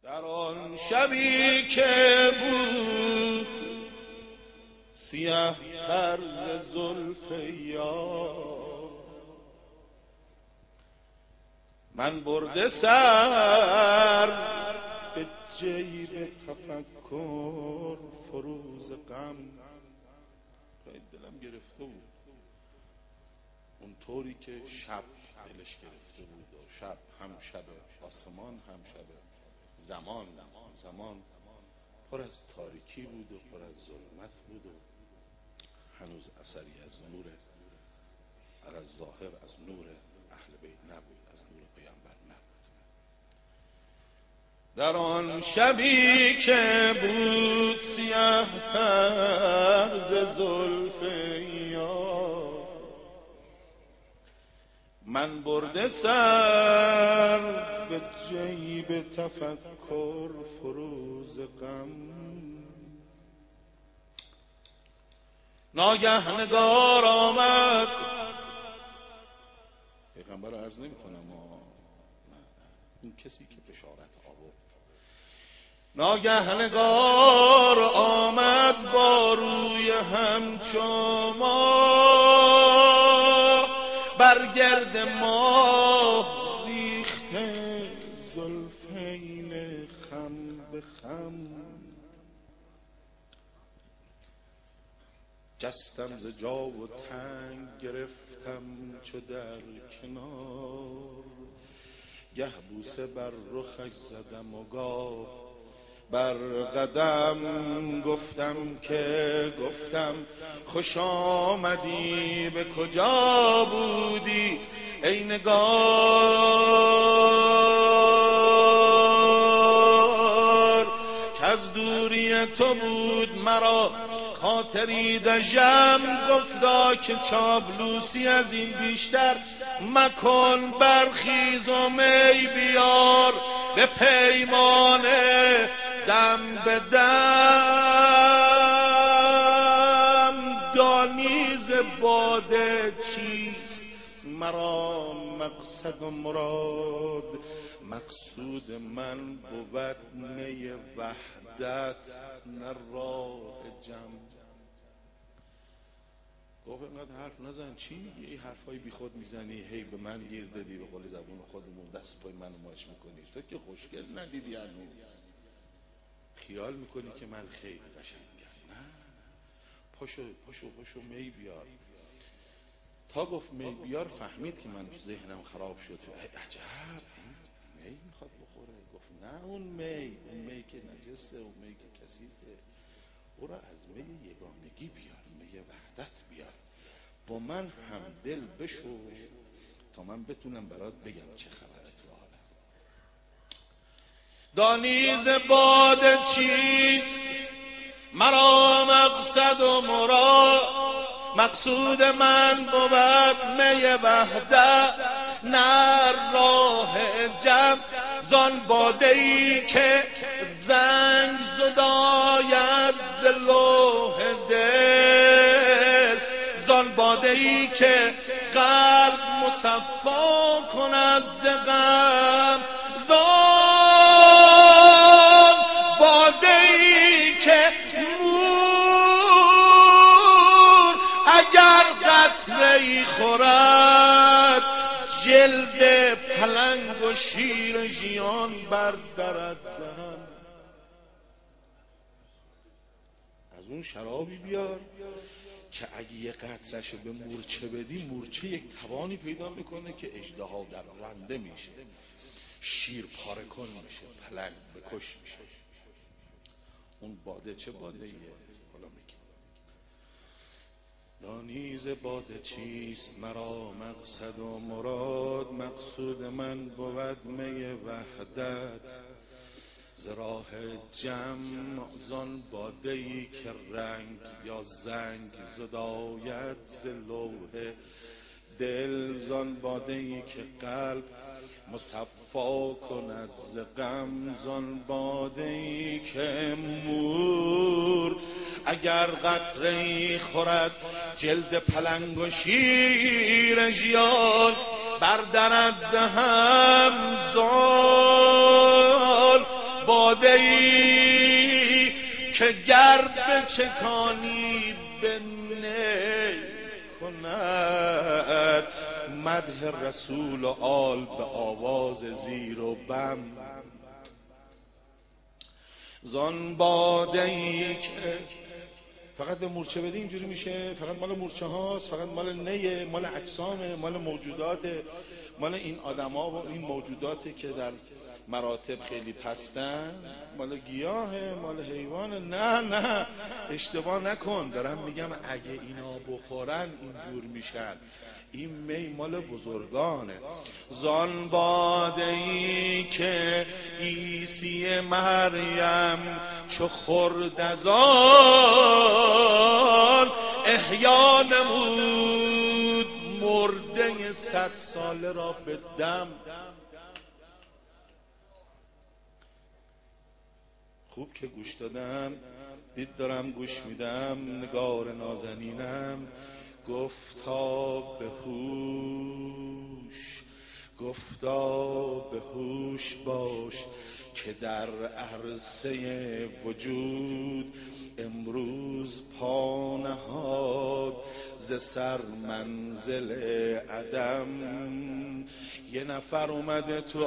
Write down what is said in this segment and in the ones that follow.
در آن شبی که بود سیاه تر ز زلف یار، من برده سر به جیب تفکر فروز غم. خیلی دلم گرفته بود اون طوری که شب دلش گرفته بود و شب هم شب آسمان هم شب زمان پر از تاریکی بود و پر از ظلمت بود و هنوز اثری از نور از ظاهر از نور اهل بیت نبود، از نور پیامبر نبود. در آن شبی که بود سیاه تر ز زلف یار، من برده سر به جیب تفکر فروز غم. ناگه نگار آمد، پیغمبر عرض نمی کنم این کسی که بشارت آورد. ناگه نگار آمد با روی همچو ماه، بر گرد ماه ریخته زلفین خم به خم. جستم ز جا و تنگ گرفتم چو در کنار، گه بوسه بر رخش زدم و گاه بر قدم. گفتم خوش آمدی، به کجا بودی ای نگار، که از دوری تو بود مرا خاطری دژم. گفتا که چاپلوسی از این بیشتر مکن، برخیز و می بیار به پیمانه دم به دم. دانیز باده چیست مرا مقصد و مراد، مقصود من بود می وحدت نه راه جمع. گفت اینقدر حرف نزن، چی میگی؟ این حرفای بی خود میزنی، هی به من گیر دادی، به قول زبون خودمون دست پای منو ماچ میکنی. تو که خوشگل ندیدی هنوز، خیال میکنی که من خیلی قشنگم. نه پاشو می بیار. تا گفت می بیار فهمید که من ذهنم خراب شد. عجب می میخواد بخوره. گفت نه اون می که نجسه، اون می که کثیفه، او را از می یگانگی بیار، می وحدت بیار، با من هم دل بشو تا من بتونم برات بگم چه خبره تو عالم. دانیز باده چیست مرا مقصد و مراد، مقصود من بود می وحدت نه راه جمع. زان باده ای که زنگ زداید ز لوح دل، زان باده ای که قلب مصفا کند ز غم، زان باده ای که مور اگر قطره‌ای خورد جلد پلنگ و شیر ژیان بردرد زهم. از اون شرابی بیار که اگه یه قطره‌شو به مورچه بدی، مورچه یک توانی پیدا میکنه که اژدها در رنده میشه، شیر پاره کن میشه، پلنگ بکش میشه. اون باده چه باده ایه؟ حالا میگه دانیز باده چیست مرا مقصد و مراد، مقصود من بود می وحدت ز راه جمع. زان باده ای که رنگ یا زنگ زداید ز لوح دل، زان باده ای که قلب مصفا کند ز غم، زان باده ای که مور اگر قطره‌ای خورد جلد پلنگ و شیر ژیان بردرد ز هم. باده‌ای که گر بچکانی به نی کند مدح رسول و آل به آواز زیر و بم. زان باده‌ای که فقط به مورچه بدی اینجوری میشه، فقط مال مورچه هاست، فقط مال نیه، مال اجسامه، مال موجوداته، مال این آدما و این موجوداتی که در مراتب خیلی پستن، مال گیاهه، مال حیوانه. نه اشتباه نکن، دارم میگم اگه اینا بخورن اینجور میشن. این می مال بزرگانه. زان باده‌ای که عیسی مریم چو خورد از آن احیا نمود مرده 100 ساله را به دم. خوب که گوش دادم، دید دارم گوش میدم، نگار نازنینم گفتا به هوش، گفتا به هوش باش که در عرصه وجود امروز پا نهاد ز سر منزل عدم. یه نفر اومده تو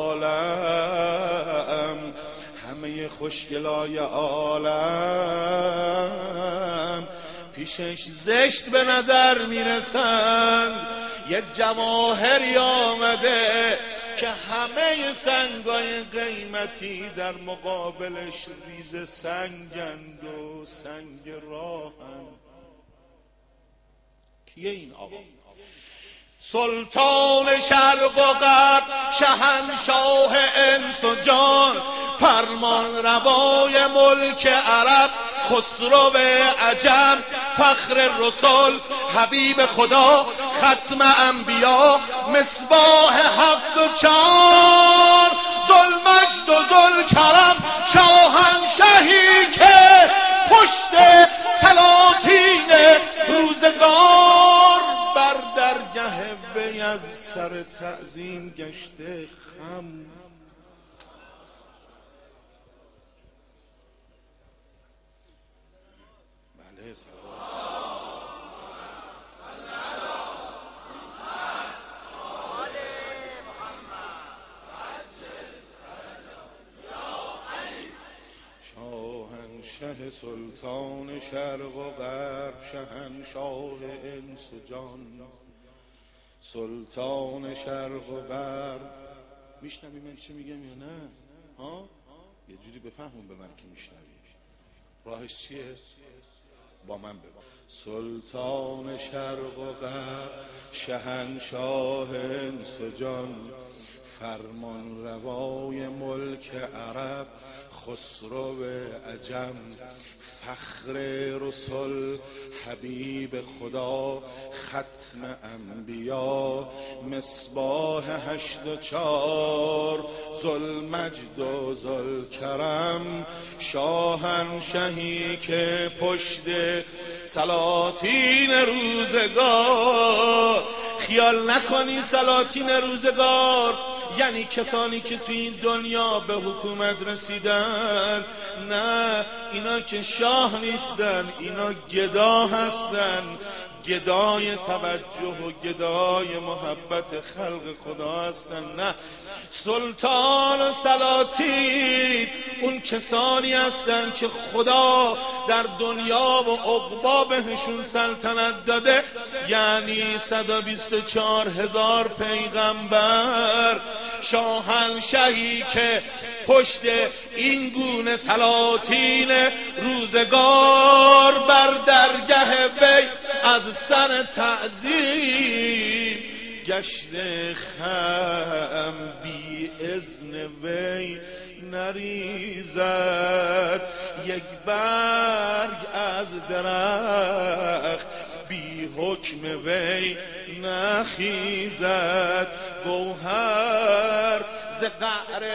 عالم، همه خوشگلای عالم پیشش زشت به نظر میرسند. یه جواهری آمده که همه سنگای قیمتی در مقابلش ریز سنگند و سنگ راهند. کیه این آقا؟ سلطان شرق و غرب، شهنشاه انس و جان، فرمان روای ملک عرب، خسرو عجم، فخر رسول، حبیب خدا، ختم انبیا، مصباح هفت و چار، ذوالمجد و ذوالکرم، شاهنشهی که پشت سلاطین روزگار بر درگه وی از سر تعظیم گشته خم. بله شاهنشه سلطان شرق و غرب، شهنشاه انس و جان، سلطان شرق و غرب. میشنوی من چی میگم یا نه؟ ها؟ یه جوری بفهمون به من که میشنوی. راهش چیه؟ با من بگو. سلطان شرق و غرب، شهنشاه انس و جان، فرمان روای ملک عرب، خسرو عجم، فخر رسل، حبیب خدا، ختم انبیا، مصباح 8 و 4، ذوالمجد و ذوالکرم، شاهنشهی که پشت سلاطین روزگار. خیال نکنی سلاطین روزگار یعنی کسانی که تو این دنیا به حکومت رسیدن. نه، اینا که شاه نیستن، اینا گدا هستن، گدای توجه و گدای محبت خلق خدا هستن. نه، سلطان و سلاطین اون کسانی هستن که خدا در دنیا و عقبا بهشون سلطنت داده، یعنی 124,000 پیغمبر. شاهنشهی که پشت این گونه سلاطین روزگار بر درگه وی از سر تعظیم گشته خم، بی اذن وی نریزد یک برگ از درخت، بی حکم وی نخیزد گوهر ز قعر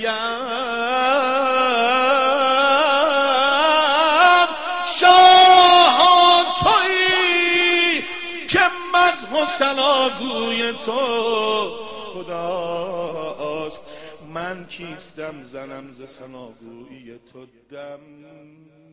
یم. شاه تویی که مدح و ثناگوی تو خداست، من کیستم زنم ز ثناگویی تو دم